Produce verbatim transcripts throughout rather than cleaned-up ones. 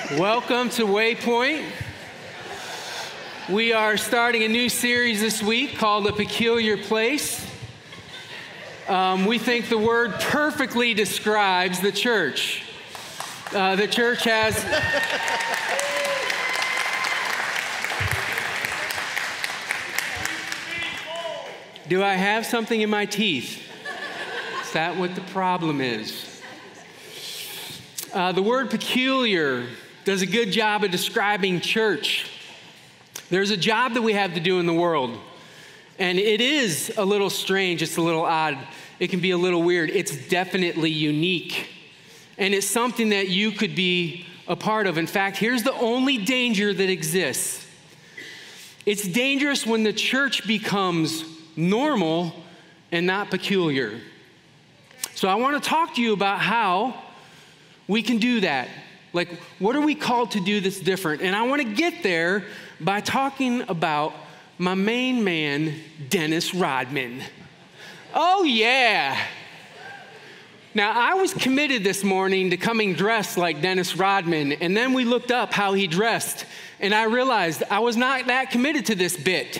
Welcome to Waypoint. We are starting a new series this week called A Peculiar Place. Um, we think the word perfectly describes the church. Uh, the church has... Do I have something in my teeth? Is that what the problem is? Uh, the word peculiar does a good job of describing church. There's a job that we have to do in the world, and it is a little strange, it's a little odd, it can be a little weird. It's definitely unique, and it's something that you could be a part of. In fact, here's the only danger that exists. It's dangerous when the church becomes normal and not peculiar. So I want to talk to you about how we can do that. Like, what are we called to do that's different? And I want to get there by talking about my main man, Dennis Rodman. Oh, yeah. Now, I was committed this morning to coming dressed like Dennis Rodman, and then we looked up how he dressed, and I realized I was not that committed to this bit.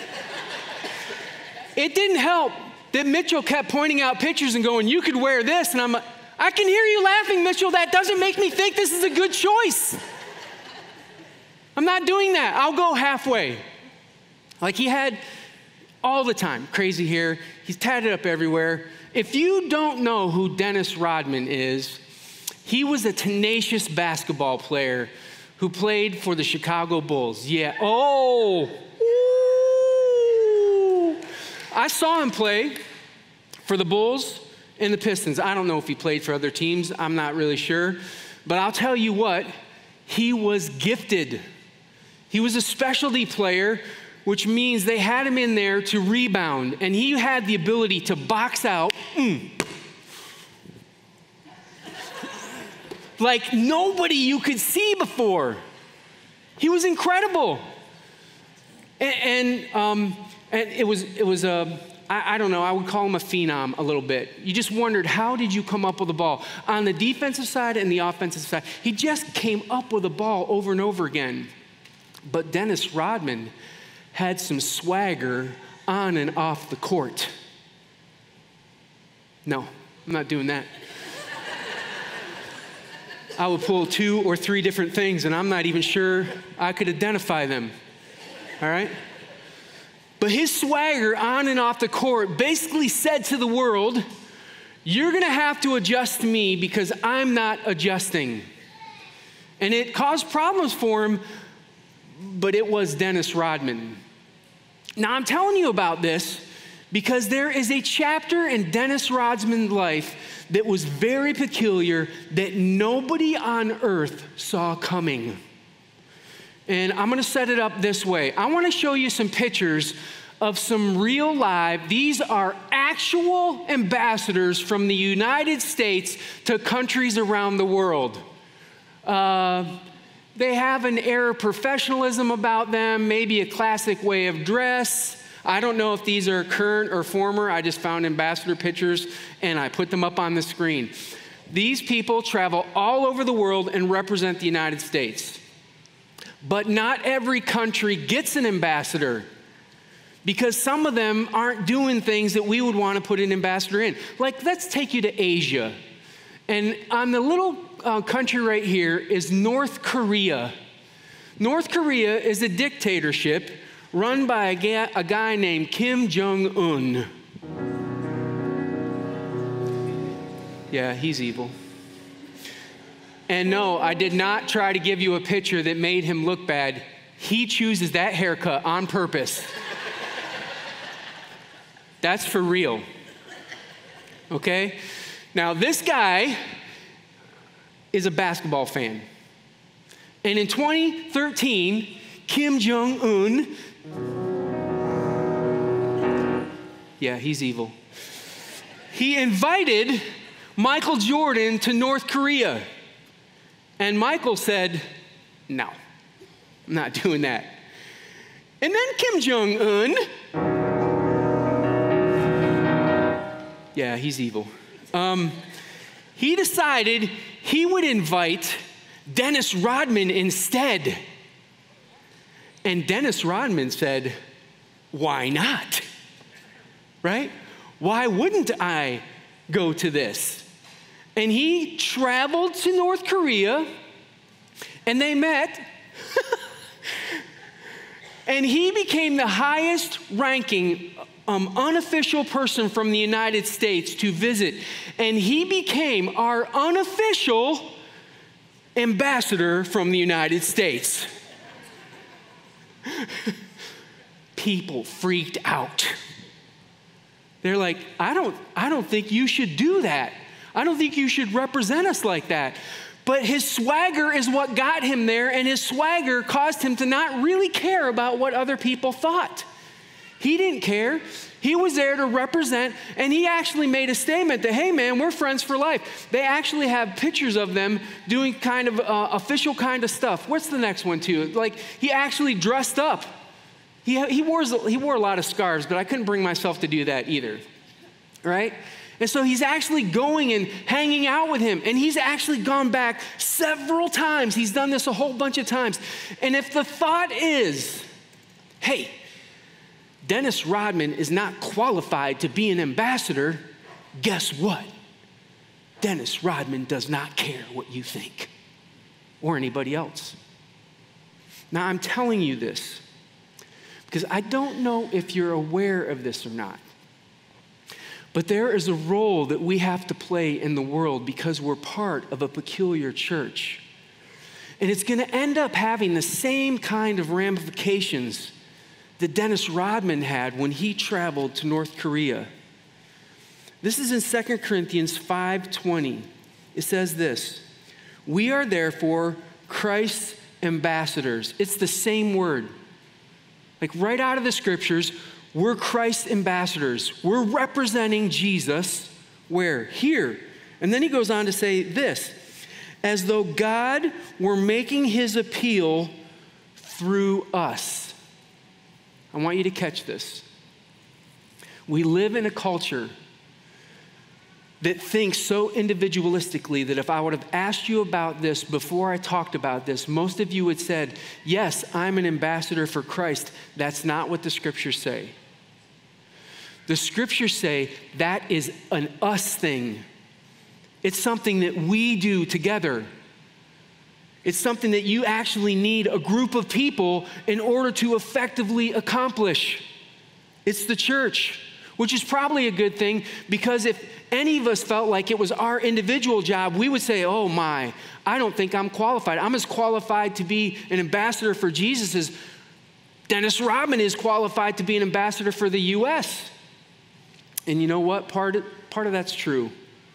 It didn't help that Mitchell kept pointing out pictures and going, you could wear this, and I'm like, I can hear you laughing, Mitchell. That doesn't make me think this is a good choice. I'm not doing that. I'll go halfway. Like he had all the time, crazy hair. He's tatted up everywhere. If you don't know who Dennis Rodman is, he was a tenacious basketball player who played for the Chicago Bulls. Yeah. Oh. Ooh. I saw him play for the Bulls and the Pistons. I don't know if he played for other teams. I'm not really sure. But I'll tell you what, he was gifted. He was a specialty player, which means they had him in there to rebound. And he had the ability to box out mm, like nobody you could see before. He was incredible. And, and, um, and it was, it was a... I don't know, I would call him a phenom a little bit. You just wondered, how did you come up with the ball? On the defensive side and the offensive side, he just came up with the ball over and over again. But Dennis Rodman had some swagger on and off the court. No, I'm not doing that. I would pull two or three different things, and I'm not even sure I could identify them, all right? But his swagger on and off the court basically said to the world, you're going to have to adjust to me because I'm not adjusting. And it caused problems for him, but it was Dennis Rodman. Now, I'm telling you about this because there is a chapter in Dennis Rodman's life that was very peculiar that nobody on earth saw coming. And I'm going to set it up this way. I want to show you some pictures of some real live, these are actual ambassadors from the United States to countries around the world. Uh, they have an air of professionalism about them, maybe a classic way of dress. I don't know if these are current or former. I just found ambassador pictures and I put them up on the screen. These people travel all over the world and represent the United States. But not every country gets an ambassador because some of them aren't doing things that we would want to put an ambassador in. Like, let's take you to Asia. And on the little uh, country right here is North Korea. North Korea is a dictatorship run by a, ga- a guy named Kim Jong-un. Yeah, he's evil. And no, I did not try to give you a picture that made him look bad. He chooses that haircut on purpose. That's for real. Okay? Now, this guy is a basketball fan. And in twenty thirteen, Kim Jong-un, yeah, he's evil. He invited Michael Jordan to North Korea. And Michael said, no, I'm not doing that. And then Kim Jong-un, yeah, he's evil. Um, he decided he would invite Dennis Rodman instead. And Dennis Rodman said, why not? Right? Why wouldn't I go to this? And he traveled to North Korea, and they met. And he became the highest ranking um, unofficial person from the United States to visit. And he became our unofficial ambassador from the United States. People freaked out. They're like, I don't, I don't think you should do that. I don't think you should represent us like that. But his swagger is what got him there, and his swagger caused him to not really care about what other people thought. He didn't care. He was there to represent, and he actually made a statement that, hey man, we're friends for life. They actually have pictures of them doing kind of uh, official kind of stuff. What's the next one too? Like, he actually dressed up. He, he, wore, he wore a lot of scarves, but I couldn't bring myself to do that either, right? And so he's actually going and hanging out with him. And he's actually gone back several times. He's done this a whole bunch of times. And if the thought is, hey, Dennis Rodman is not qualified to be an ambassador, guess what? Dennis Rodman does not care what you think or anybody else. Now, I'm telling you this because I don't know if you're aware of this or not. But there is a role that we have to play in the world because we're part of a peculiar church. And it's going to end up having the same kind of ramifications that Dennis Rodman had when he traveled to North Korea. This is in Second Corinthians five twenty. It says this, we are therefore Christ's ambassadors. It's the same word. Like right out of the scriptures, we're Christ's ambassadors. We're representing Jesus. Where? Here. And then he goes on to say this, as though God were making his appeal through us. I want you to catch this. We live in a culture that thinks so individualistically that if I would have asked you about this before I talked about this, most of you would have said, yes, I'm an ambassador for Christ. That's not what the scriptures say. The scriptures say that is an us thing. It's something that we do together. It's something that you actually need a group of people in order to effectively accomplish. It's the church, which is probably a good thing because if any of us felt like it was our individual job, we would say, oh my, I don't think I'm qualified. I'm as qualified to be an ambassador for Jesus as Dennis Rodman is qualified to be an ambassador for the U S And you know what? Part of, part of that's true.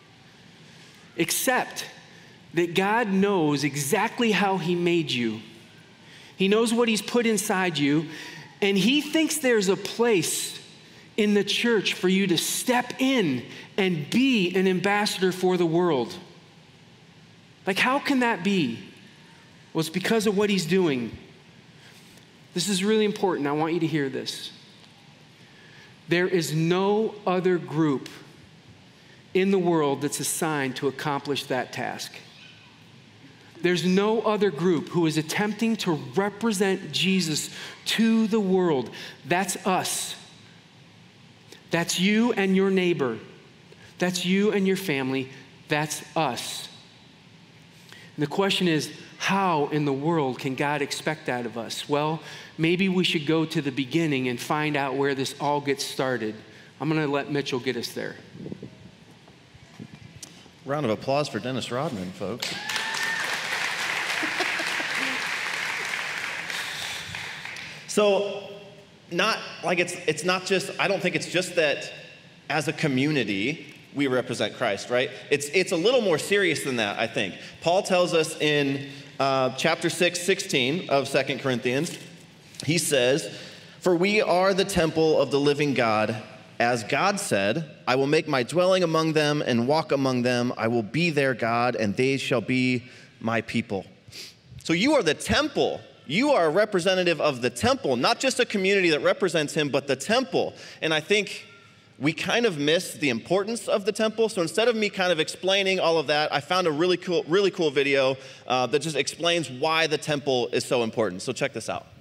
Except that God knows exactly how he made you. He knows what he's put inside you, and he thinks there's a place in the church for you to step in and be an ambassador for the world. Like, how can that be? Well, it's because of what he's doing. This is really important. I want you to hear this. There is no other group in the world that's assigned to accomplish that task. There's no other group who is attempting to represent Jesus to the world. That's us. That's you and your neighbor. That's you and your family. That's us. And the question is, how in the world can God expect that of us? Well, maybe we should go to the beginning and find out where this all gets started. I'm going to let Mitchell get us there. Round of applause for Dennis Rodman, folks. So, not like it's it's not just, I don't think it's just that as a community we represent Christ, right? It's it's a little more serious than that, I think. Paul tells us in uh, chapter six, sixteen of Second Corinthians, he says, for we are the temple of the living God. As God said, I will make my dwelling among them and walk among them. I will be their God, and they shall be my people. So you are the temple. You are a representative of the temple, not just a community that represents him, but the temple. And I think we kind of miss the importance of the temple. So instead of me kind of explaining all of that, I found a really cool, really cool video uh, that just explains why the temple is so important. So check this out.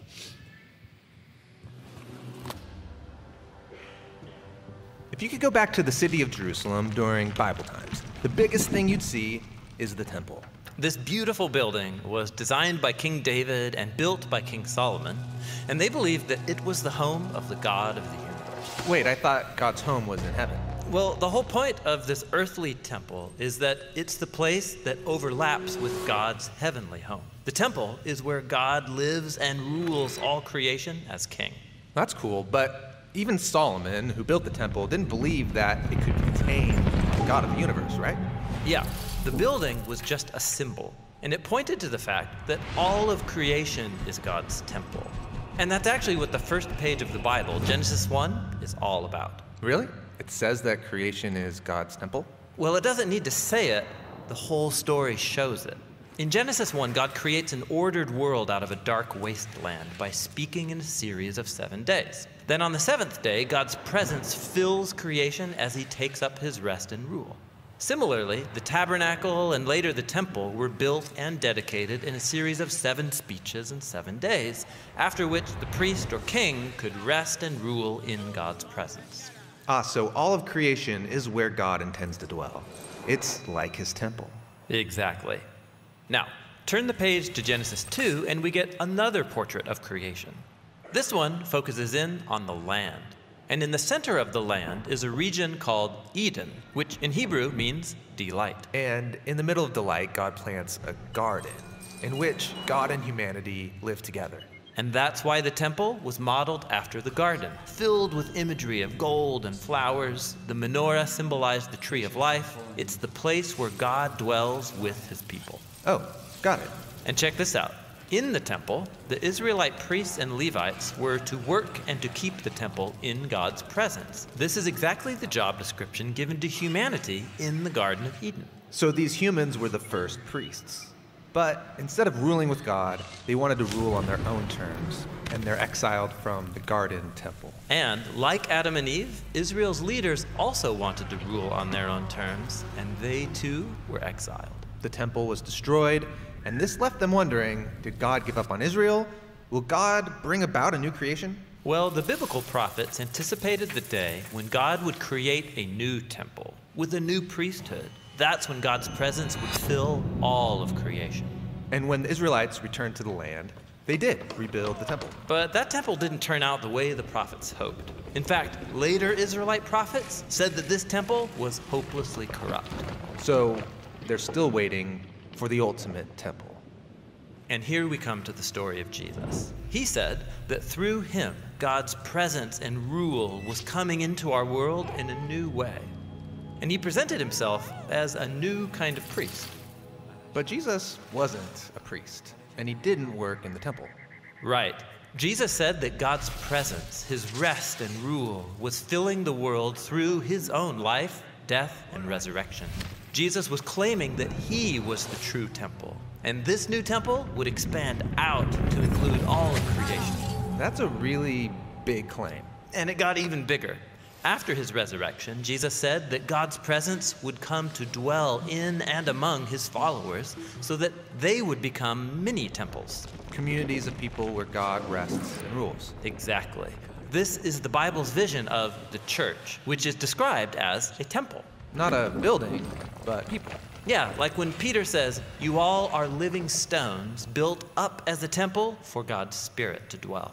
If you could go back to the city of Jerusalem during Bible times, the biggest thing you'd see is the temple. This beautiful building was designed by King David and built by King Solomon, and they believed that it was the home of the God of the universe. Wait, I thought God's home was in heaven. Well, the whole point of this earthly temple is that it's the place that overlaps with God's heavenly home. The temple is where God lives and rules all creation as king. That's cool, but even Solomon, who built the temple, didn't believe that it could contain the God of the universe, right? Yeah, the building was just a symbol, and it pointed to the fact that all of creation is God's temple. And that's actually what the first page of the Bible, Genesis one, is all about. Really? It says that creation is God's temple? Well, it doesn't need to say it. The whole story shows it. In Genesis one, God creates an ordered world out of a dark wasteland by speaking in a series of seven days. Then on the seventh day, God's presence fills creation as he takes up his rest and rule. Similarly, the tabernacle and later the temple were built and dedicated in a series of seven speeches and seven days, after which the priest or king could rest and rule in God's presence. Ah, so all of creation is where God intends to dwell. It's like his temple. Exactly. Now, turn the page to Genesis two and we get another portrait of creation. This one focuses in on the land. And in the center of the land is a region called Eden, which in Hebrew means delight. And in the middle of delight, God plants a garden in which God and humanity live together. And that's why the temple was modeled after the garden, filled with imagery of gold and flowers. The menorah symbolized the tree of life. It's the place where God dwells with his people. Oh, got it. And check this out. In the temple, the Israelite priests and Levites were to work and to keep the temple in God's presence. This is exactly the job description given to humanity in the Garden of Eden. So these humans were the first priests. But instead of ruling with God, they wanted to rule on their own terms, and they're exiled from the garden temple. And like Adam and Eve, Israel's leaders also wanted to rule on their own terms, and they too were exiled. The temple was destroyed, and this left them wondering, did God give up on Israel? Will God bring about a new creation? Well, the biblical prophets anticipated the day when God would create a new temple with a new priesthood. That's when God's presence would fill all of creation. And when the Israelites returned to the land, they did rebuild the temple. But that temple didn't turn out the way the prophets hoped. In fact, later Israelite prophets said that this temple was hopelessly corrupt. So they're still waiting for the ultimate temple. And here we come to the story of Jesus. He said that through him, God's presence and rule was coming into our world in a new way. And he presented himself as a new kind of priest. But Jesus wasn't a priest, and he didn't work in the temple. Right. Jesus said that God's presence, his rest and rule, was filling the world through his own life, death, and resurrection. Jesus was claiming that he was the true temple, and this new temple would expand out to include all of creation. That's a really big claim. And it got even bigger. After his resurrection, Jesus said that God's presence would come to dwell in and among his followers so that they would become mini temples. Communities of people where God rests and rules. Exactly. This is the Bible's vision of the church, which is described as a temple. Not a building, but people. Yeah, like when Peter says, "You all are living stones built up as a temple for God's Spirit to dwell."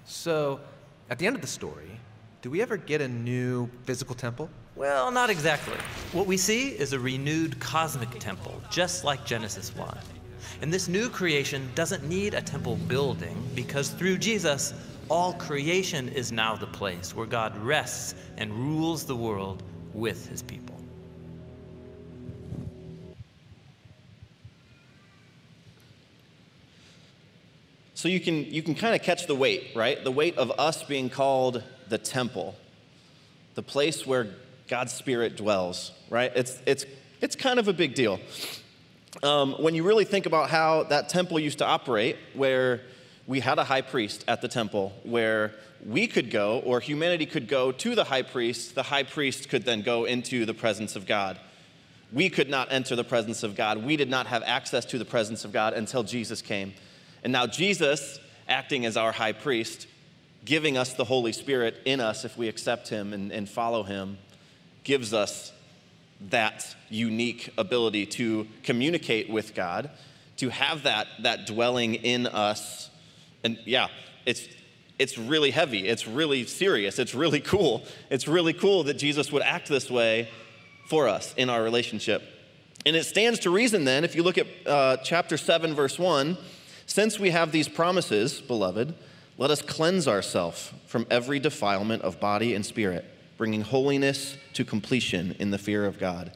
So, at the end of the story, do we ever get a new physical temple? Well, not exactly. What we see is a renewed cosmic temple, just like Genesis one. And this new creation doesn't need a temple building because through Jesus, all creation is now the place where God rests and rules the world with his people. So you can you can kind of catch the weight, right? The weight of us being called the temple, the place where God's Spirit dwells, right? It's it's it's kind of a big deal. Um, when you really think about how that temple used to operate, where we had a high priest at the temple where we could go, or humanity could go to the high priest. The high priest could then go into the presence of God. We could not enter the presence of God. We did not have access to the presence of God until Jesus came. And now Jesus, acting as our high priest, giving us the Holy Spirit in us if we accept him and, and follow him, gives us that unique ability to communicate with God, to have that, that dwelling in us. And yeah, it's it's really heavy. It's really serious. It's really cool. It's really cool that Jesus would act this way for us in our relationship. And it stands to reason then, if you look at uh, chapter seven, verse one, since we have these promises, beloved, let us cleanse ourselves from every defilement of body and spirit, bringing holiness to completion in the fear of God.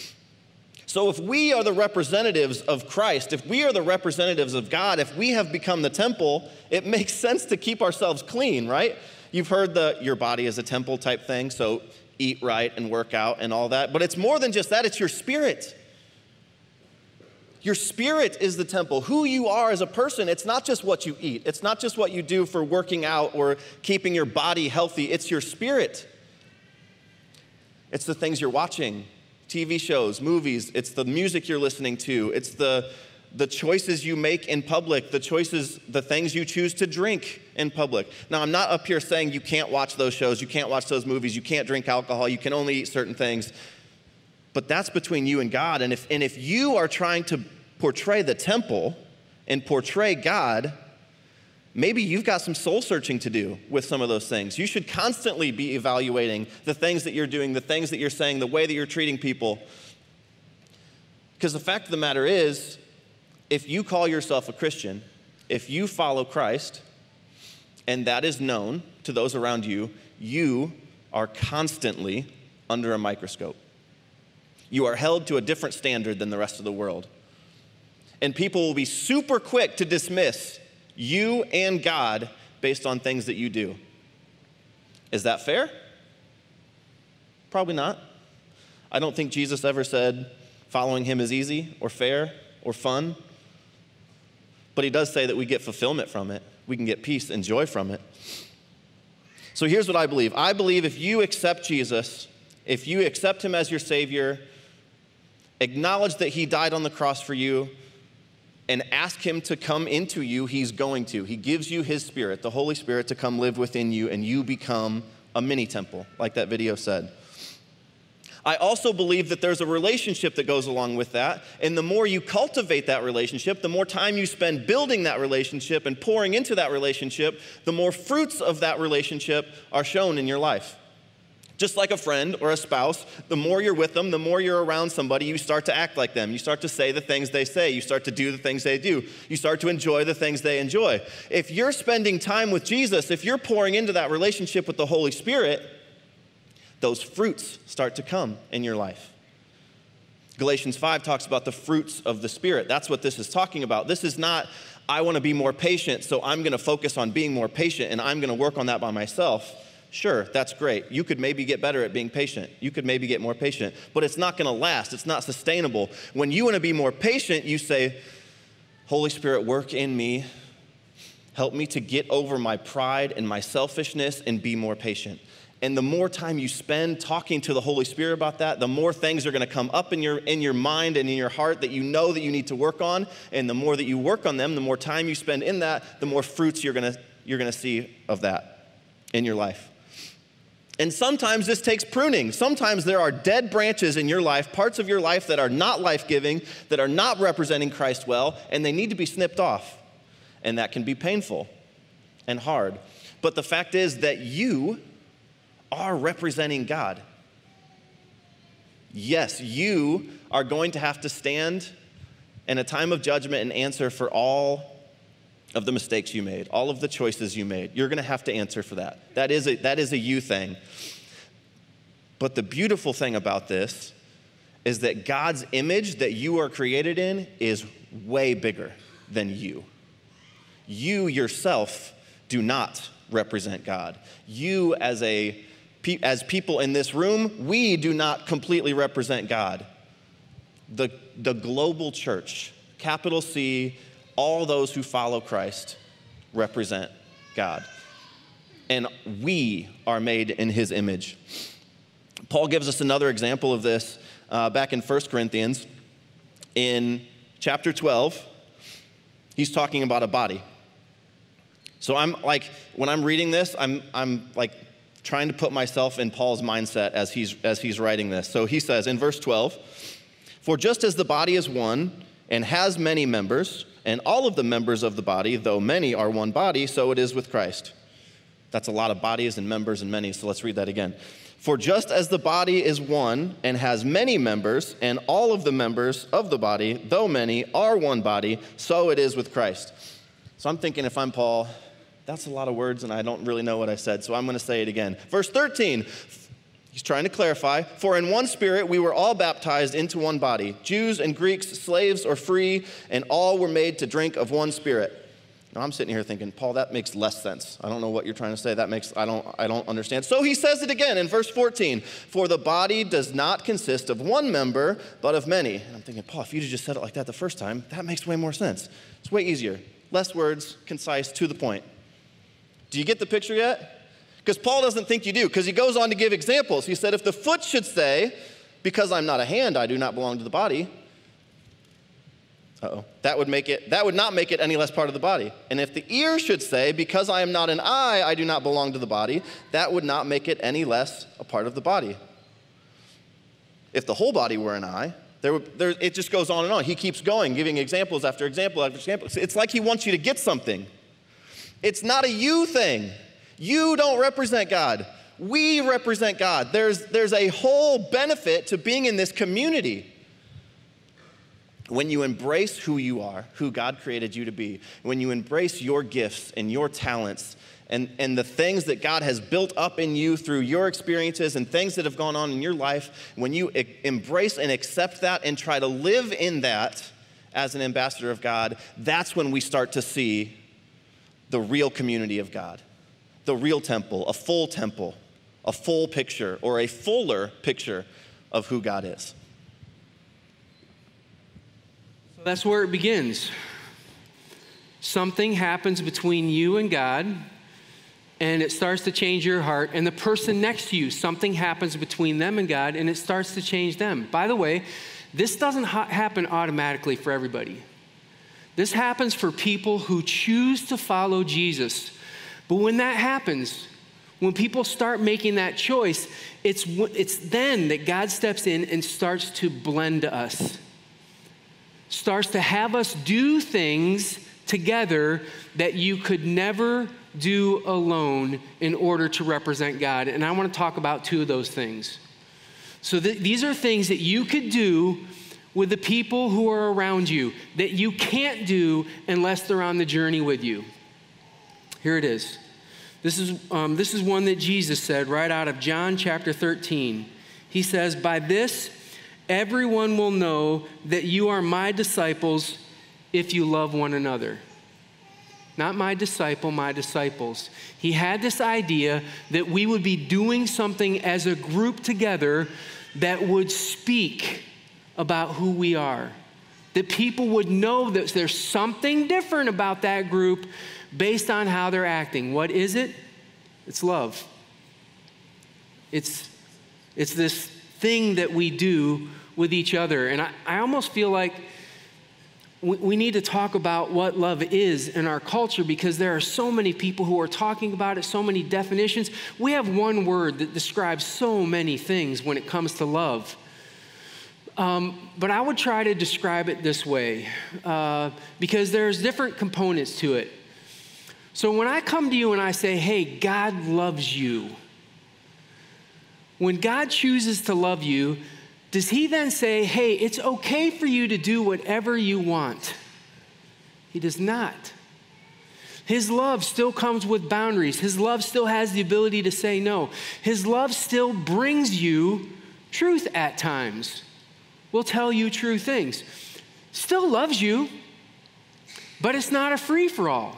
So if we are the representatives of Christ, if we are the representatives of God, if we have become the temple, it makes sense to keep ourselves clean, right? You've heard the your body is a temple type thing, so eat right and work out and all that. But it's more than just that, it's your spirit. Your spirit is the temple. Who you are as a person, it's not just what you eat. It's not just what you do for working out or keeping your body healthy. It's your spirit. It's the things you're watching. T V shows, movies, it's the music you're listening to, it's the, the choices you make in public, the choices, the things you choose to drink in public. Now, I'm not up here saying you can't watch those shows, you can't watch those movies, you can't drink alcohol, you can only eat certain things, but that's between you and God. And if, and if you are trying to portray the temple and portray God, maybe you've got some soul searching to do with some of those things. You should constantly be evaluating the things that you're doing, the things that you're saying, the way that you're treating people. Because the fact of the matter is, if you call yourself a Christian, if you follow Christ, and that is known to those around you, you are constantly under a microscope. You are held to a different standard than the rest of the world. And people will be super quick to dismiss you and God based on things that you do. Is that fair? Probably not. I don't think Jesus ever said following him is easy or fair or fun. But he does say that we get fulfillment from it. We can get peace and joy from it. So here's what I believe. I believe if you accept Jesus, if you accept him as your Savior, acknowledge that he died on the cross for you, and ask him to come into you, he's going to. He gives you his Spirit, the Holy Spirit, to come live within you, and you become a mini temple, like that video said. I also believe that there's a relationship that goes along with that, and the more you cultivate that relationship, the more time you spend building that relationship and pouring into that relationship, the more fruits of that relationship are shown in your life. Just like a friend or a spouse, the more you're with them, the more you're around somebody, you start to act like them. You start to say the things they say. You start to do the things they do. You start to enjoy the things they enjoy. If you're spending time with Jesus, if you're pouring into that relationship with the Holy Spirit, those fruits start to come in your life. Galatians five talks about the fruits of the Spirit. That's what this is talking about. This is not, I want to be more patient, so I'm going to focus on being more patient, and I'm going to work on that by myself. Sure, that's great. You could maybe get better at being patient. You could maybe get more patient, but it's not going to last. It's not sustainable. When you want to be more patient, you say, Holy Spirit, work in me. Help me to get over my pride and my selfishness and be more patient. And the more time you spend talking to the Holy Spirit about that, the more things are going to come up in your, in your mind and in your heart that you know that you need to work on. And the more that you work on them, the more time you spend in that, the more fruits you're going to, you're going to see of that in your life. And sometimes this takes pruning. Sometimes there are dead branches in your life, parts of your life that are not life-giving, that are not representing Christ well, and they need to be snipped off. And that can be painful and hard. But the fact is that you are representing God. Yes, you are going to have to stand in a time of judgment and answer for all of the mistakes you made, all of the choices you made. You're going to have to answer for that. That is a, that is a you thing. But the beautiful thing about this is that God's image that you are created in is way bigger than you. You yourself do not represent God. You as a as people in this room, we do not completely represent God. The, the global church, capital C, all those who follow Christ, represent God. And we are made in his image. Paul gives us another example of this uh, back in First Corinthians. In chapter twelve, he's talking about a body. So I'm like, when I'm reading this, I'm I'm like trying to put myself in Paul's mindset as he's as he's writing this. So he says in verse twelve, "For just as the body is one and has many members, and all of the members of the body, though many, are one body, so it is with Christ." That's a lot of bodies and members and many, so let's read that again. "For just as the body is one and has many members, and all of the members of the body, though many, are one body, so it is with Christ." So I'm thinking, if I'm Paul, that's a lot of words and I don't really know what I said, so I'm going to say it again. Verse thirteen, he's trying to clarify. "For in one spirit we were all baptized into one body, Jews and Greeks, slaves or free, and all were made to drink of one spirit." Now I'm sitting here thinking, Paul, that makes less sense. I don't know what you're trying to say. That makes, I don't, I don't understand. So he says it again in verse fourteen. "For the body does not consist of one member, but of many." And I'm thinking, Paul, if you just said it like that the first time, that makes way more sense. It's way easier. Less words, concise, to the point. Do you get the picture yet? Because Paul doesn't think you do, because he goes on to give examples. He said, if the foot should say, "Because I'm not a hand, I do not belong to the body," Uh-oh. That would make it, that would not make it any less part of the body. "And if the ear should say, 'Because I am not an eye, I do not belong to the body,' that would not make it any less a part of the body. If the whole body were an eye," there would, there, it just goes on and on. He keeps going, giving examples after example after example. It's like he wants you to get something. It's not a you thing. You don't represent God. We represent God. There's, there's a whole benefit to being in this community. When you embrace who you are, who God created you to be, when you embrace your gifts and your talents and, and the things that God has built up in you through your experiences and things that have gone on in your life, when you e- embrace and accept that and try to live in that as an ambassador of God, that's when we start to see the real community of God, the real temple, a full temple, a full picture or a fuller picture of who God is. That's where it begins. Something happens between you and God, and it starts to change your heart. And the person next to you, something happens between them and God, and it starts to change them. By the way, this doesn't ha- happen automatically for everybody. This happens for people who choose to follow Jesus. But when that happens, when people start making that choice, it's, it's then that God steps in and starts to blend us. Starts to have us do things together that you could never do alone in order to represent God. And I want to talk about two of those things. So th- these are things that you could do with the people who are around you that you can't do unless they're on the journey with you. Here it is. This is, um, this is one that Jesus said right out of John chapter thirteen. He says, "By this, everyone will know that you are my disciples if you love one another." Not my disciple, my disciples. He had this idea that we would be doing something as a group together that would speak about who we are. That people would know that there's something different about that group based on how they're acting. What is it? It's love. It's, it's this thing that we do with each other. And I, I almost feel like we, we need to talk about what love is in our culture, because there are so many people who are talking about it, so many definitions. We have one word that describes so many things when it comes to love. Um, but I would try to describe it this way, uh, because there's different components to it. So when I come to you and I say, hey, God loves you, when God chooses to love you, does he then say, hey, it's okay for you to do whatever you want? He does not. His love still comes with boundaries. His love still has the ability to say no. His love still brings you truth at times. Will tell you true things. Still loves you, but it's not a free-for-all.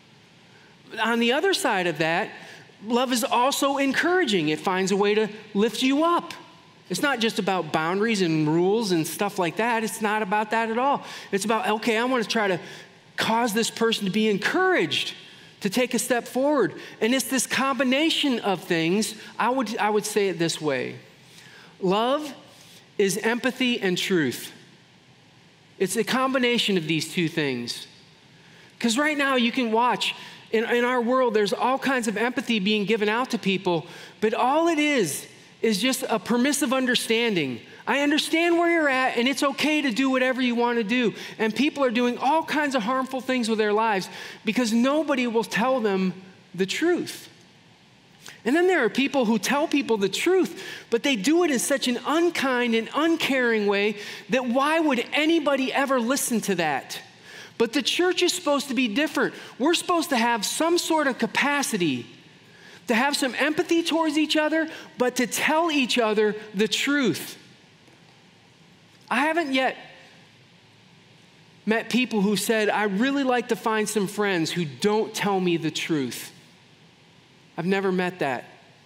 On the other side of that, love is also encouraging. It finds a way to lift you up. It's not just about boundaries and rules and stuff like that. It's not about that at all. It's about, okay, I want to try to cause this person to be encouraged to take a step forward. And it's this combination of things. I would, I would say it this way. Love is empathy and truth. It's a combination of these two things. Because right now you can watch, in, in our world, there's all kinds of empathy being given out to people, but all it is is just a permissive understanding. I understand where you're at, and it's okay to do whatever you want to do. And people are doing all kinds of harmful things with their lives because nobody will tell them the truth. And then there are people who tell people the truth, but they do it in such an unkind and uncaring way that why would anybody ever listen to that? But the church is supposed to be different. We're supposed to have some sort of capacity to have some empathy towards each other, but to tell each other the truth. I haven't yet met people who said, I really like to find some friends who don't tell me the truth. I've never met that.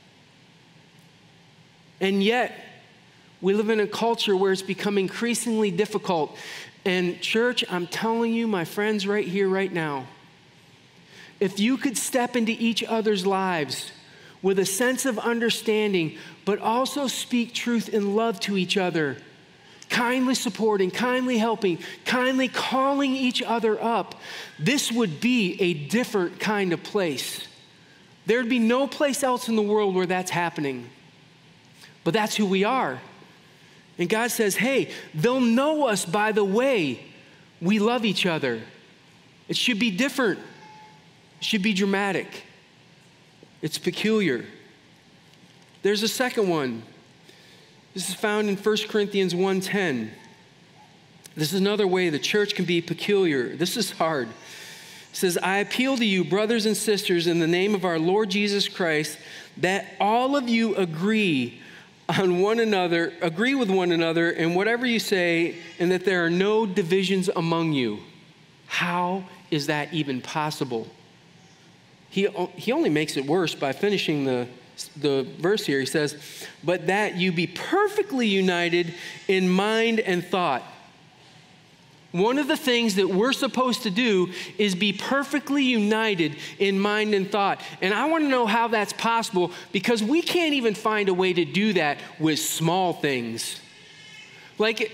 And yet, we live in a culture where it's become increasingly difficult. And church, I'm telling you, my friends right here, right now, if you could step into each other's lives with a sense of understanding, but also speak truth and love to each other, kindly supporting, kindly helping, kindly calling each other up, this would be a different kind of place. There'd be no place else in the world where that's happening. But that's who we are. And God says, hey, they'll know us by the way we love each other. It should be different. It should be dramatic. It's peculiar. There's a second one. This is found in First Corinthians one ten. This is another way the church can be peculiar. This is hard. It says, I appeal to you, brothers and sisters, in the name of our Lord Jesus Christ, that all of you agree on one another, agree with one another in whatever you say, and that there are no divisions among you. How is that even possible? He, he only makes it worse by finishing the The verse here. He says, but that you be perfectly united in mind and thought. One of the things that we're supposed to do is be perfectly united in mind and thought. And I want to know how that's possible because we can't even find a way to do that with small things. Like,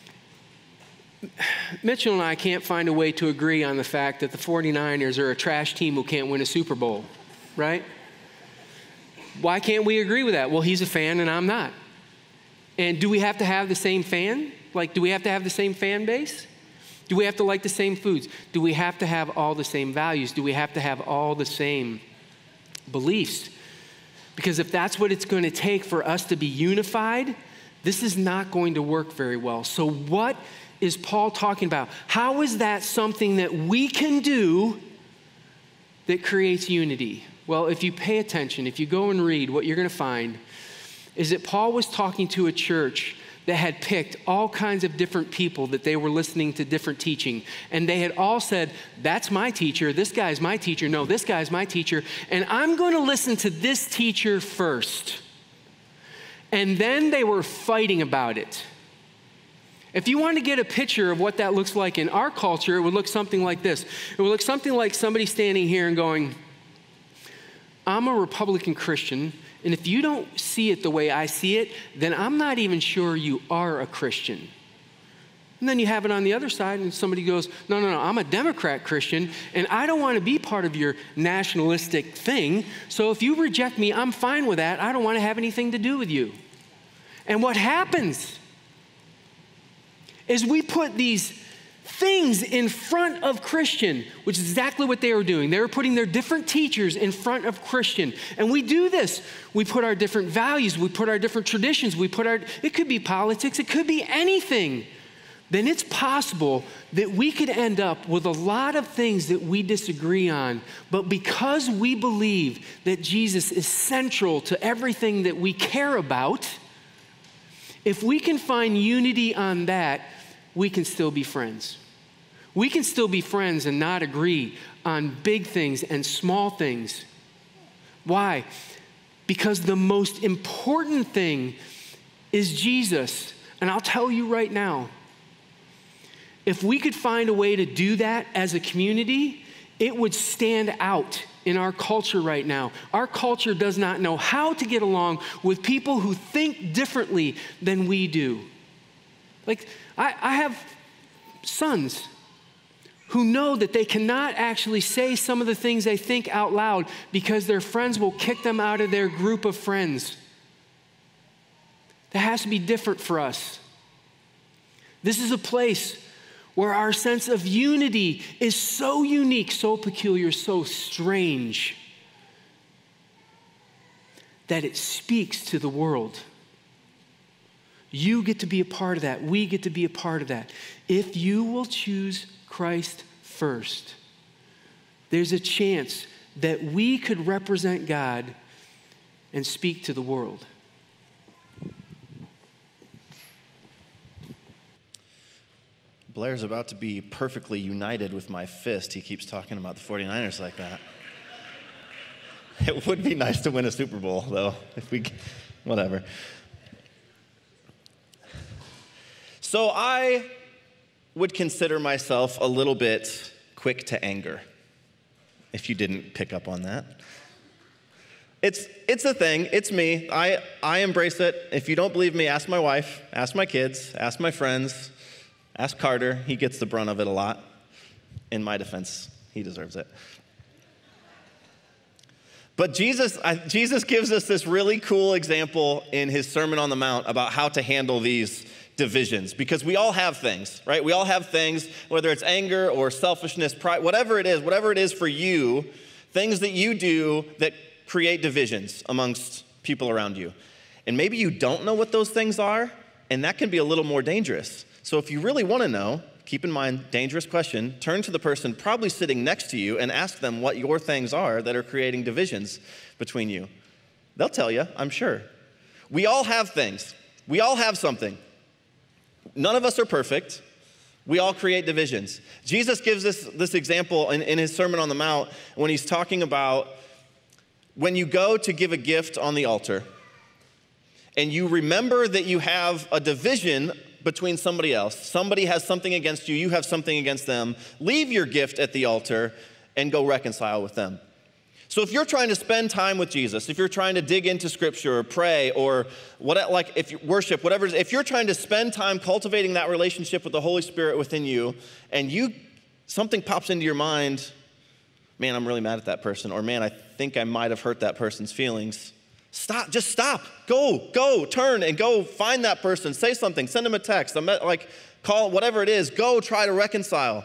Mitchell and I can't find a way to agree on the fact that the forty-niners are a trash team who can't win a Super Bowl, right? Why can't we agree with that? Well, he's a fan and I'm not. And do we have to have the same fan? Like, do we have to have the same fan base? Do we have to like the same foods? Do we have to have all the same values? Do we have to have all the same beliefs? Because if that's what it's going to take for us to be unified, this is not going to work very well. So what is Paul talking about? How is that something that we can do that creates unity? Well, if you pay attention, if you go and read, what you're going to find is that Paul was talking to a church that had picked all kinds of different people that they were listening to different teaching. And they had all said, that's my teacher, this guy's my teacher, no, this guy's my teacher, and I'm going to listen to this teacher first. And then they were fighting about it. If you want to get a picture of what that looks like in our culture, it would look something like this. It would look something like somebody standing here and going, I'm a Republican Christian, and if you don't see it the way I see it, then I'm not even sure you are a Christian. And then you have it on the other side, and somebody goes, no, no, no, I'm a Democrat Christian, and I don't want to be part of your nationalistic thing, so if you reject me, I'm fine with that. I don't want to have anything to do with you. And what happens is we put these things in front of Christian, which is exactly what they were doing. They were putting their different teachers in front of Christian. And we do this. We put our different values, we put our different traditions, we put our, it could be politics, it could be anything. Then it's possible that we could end up with a lot of things that we disagree on, but because we believe that Jesus is central to everything that we care about, if we can find unity on that, we can still be friends. We can still be friends and not agree on big things and small things. Why? Because the most important thing is Jesus. And I'll tell you right now, if we could find a way to do that as a community, it would stand out in our culture right now. Our culture does not know how to get along with people who think differently than we do. Like, I, I have sons who know that they cannot actually say some of the things they think out loud because their friends will kick them out of their group of friends. That has to be different for us. This is a place where our sense of unity is so unique, so peculiar, so strange, that it speaks to the world. You get to be a part of that. We get to be a part of that. If you will choose Christ first, there's a chance that we could represent God and speak to the world. Blair's about to be perfectly united with my fist. He keeps talking about the forty-niners like that. It would be nice to win a Super Bowl, though, if we, whatever. So I would consider myself a little bit quick to anger, if you didn't pick up on that. It's it's a thing. It's me. I, I embrace it. If you don't believe me, ask my wife, ask my kids, ask my friends. Ask Carter. He gets the brunt of it a lot. In my defense, he deserves it. But Jesus, I, Jesus gives us this really cool example in his Sermon on the Mount about how to handle these divisions, because we all have things, right? We all have things, whether it's anger or selfishness, pride, whatever it is, whatever it is for you, things that you do that create divisions amongst people around you. And maybe you don't know what those things are, and that can be a little more dangerous. So if you really want to know, keep in mind, dangerous question, turn to the person probably sitting next to you and ask them what your things are that are creating divisions between you. They'll tell you, I'm sure. We all have things. We all have something. None of us are perfect. We all create divisions. Jesus gives us this example in, in his Sermon on the Mount when he's talking about when you go to give a gift on the altar and you remember that you have a division between somebody else. Somebody has something against you, you have something against them. Leave your gift at the altar and go reconcile with them. So if you're trying to spend time with Jesus, if you're trying to dig into scripture or pray or what, like if you worship, whatever, if you're trying to spend time cultivating that relationship with the Holy Spirit within you, and you something pops into your mind, man, I'm really mad at that person, or man, I think I might have hurt that person's feelings. Stop, just stop, go, go, turn and go find that person, say something, send them a text, like call, whatever it is, go try to reconcile.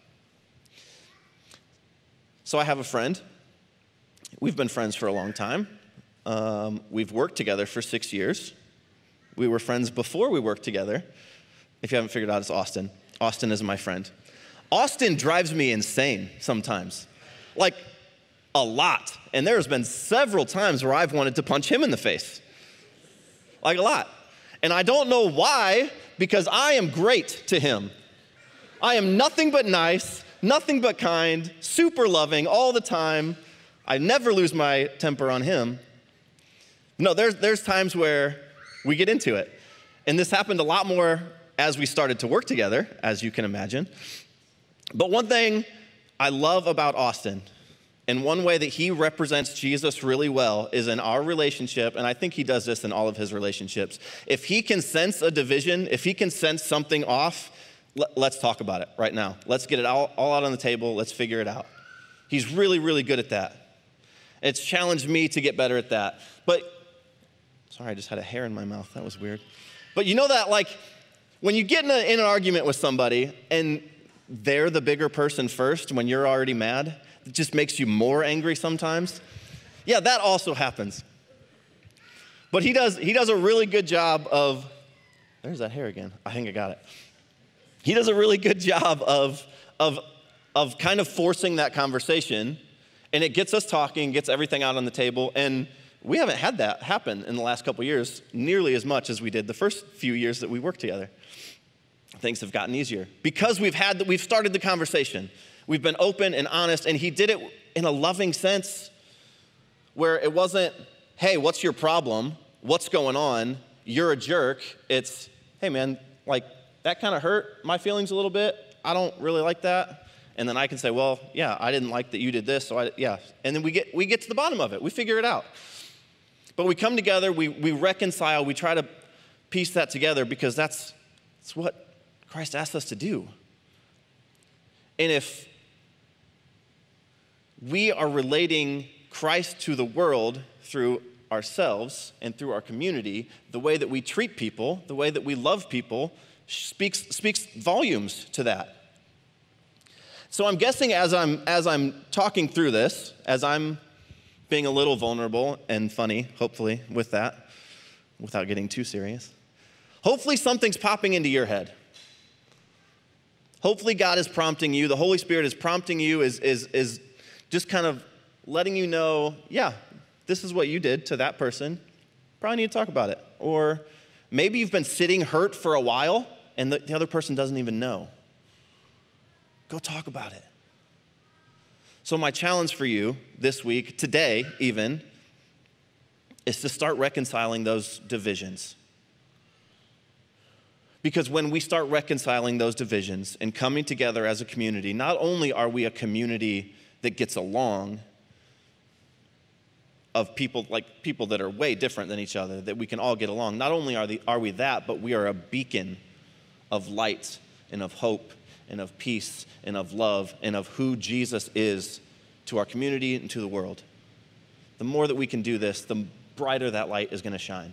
So I have a friend. We've been friends for a long time. Um, we've worked together for six years. We were friends before we worked together. If you haven't figured out, it's Austin. Austin is my friend. Austin drives me insane sometimes, like a lot. And there's been several times where I've wanted to punch him in the face, like a lot. And I don't know why, because I am great to him. I am nothing but nice, nothing but kind, super loving all the time. I never lose my temper on him. No, there's, there's times where we get into it. And this happened a lot more as we started to work together, as you can imagine. But one thing I love about Austin, and one way that he represents Jesus really well, is in our relationship, and I think he does this in all of his relationships. If he can sense a division, if he can sense something off, let, let's talk about it right now. Let's get it all, all out on the table. Let's figure it out. He's really, really good at that. It's challenged me to get better at that. But, sorry, I just had a hair in my mouth. That was weird. But you know that, like, when you get in, a, in an argument with somebody and they're the bigger person first when you're already mad, it just makes you more angry sometimes. Yeah, that also happens. But he does, he does a really good job of, there's that hair again. I think I got it. He does a really good job of, of, of kind of forcing that conversation. And it gets us talking, gets everything out on the table, and we haven't had that happen in the last couple of years nearly as much as we did the first few years that we worked together. Things have gotten easier because we've had the, we've started the conversation. We've been open and honest, and he did it in a loving sense where it wasn't, hey, what's your problem? What's going on? You're a jerk. It's, hey, man, like that kind of hurt my feelings a little bit. I don't really like that. And then I can say, well, yeah, I didn't like that you did this, so I, yeah. And then we get, we get to the bottom of it. We figure it out. But we come together, we, we reconcile, we try to piece that together because that's, that's what Christ asked us to do. And if we are relating Christ to the world through ourselves and through our community, the way that we treat people, the way that we love people, speaks, speaks volumes to that. So I'm guessing as I'm, as I'm talking through this, as I'm being a little vulnerable and funny, hopefully, with that, without getting too serious, hopefully something's popping into your head. Hopefully God is prompting you, the Holy Spirit is prompting you, is, is, is just kind of letting you know, yeah, this is what you did to that person. Probably need to talk about it. Or maybe you've been sitting hurt for a while and the, the other person doesn't even know. Go talk about it. So my challenge for you this week, today even, is to start reconciling those divisions. Because when we start reconciling those divisions and coming together as a community, not only are we a community that gets along, of people like people that are way different than each other, that we can all get along. Not only are, the, are we that, but we are a beacon of light and of hope and of peace and of love and of who Jesus is to our community and to the world. The more that we can do this, the brighter that light is going to shine.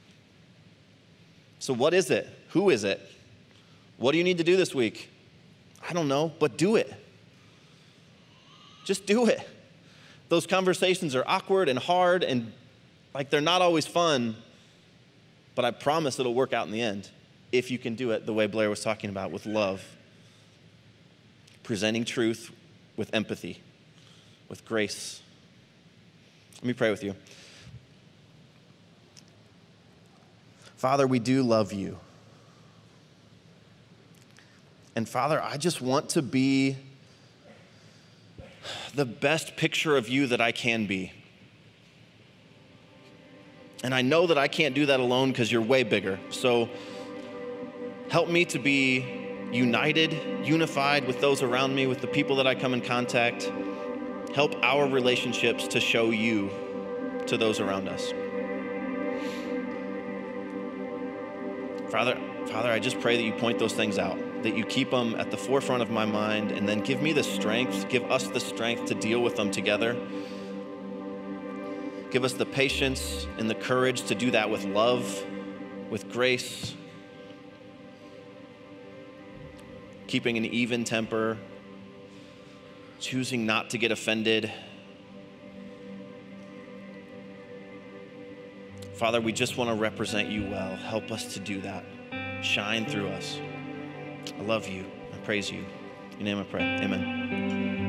So what is it? Who is it? What do you need to do this week? I don't know, but do it. Just do it. Those conversations are awkward and hard and like they're not always fun, but I promise it'll work out in the end if you can do it the way Blair was talking about, with love, presenting truth with empathy, with grace. Let me pray with you. Father, we do love you. And Father, I just want to be the best picture of you that I can be. And I know that I can't do that alone because you're way bigger. So help me to be united, unified with those around me, with the people that I come in contact. Help our relationships to show you to those around us. Father, Father, I just pray that you point those things out, that you keep them at the forefront of my mind, and then give me the strength, give us the strength to deal with them together. Give us the patience and the courage to do that with love, with grace, keeping an even temper, choosing not to get offended. Father, we just want to represent you well. Help us to do that. Shine through us. I love you. I praise you. In your name I pray. Amen.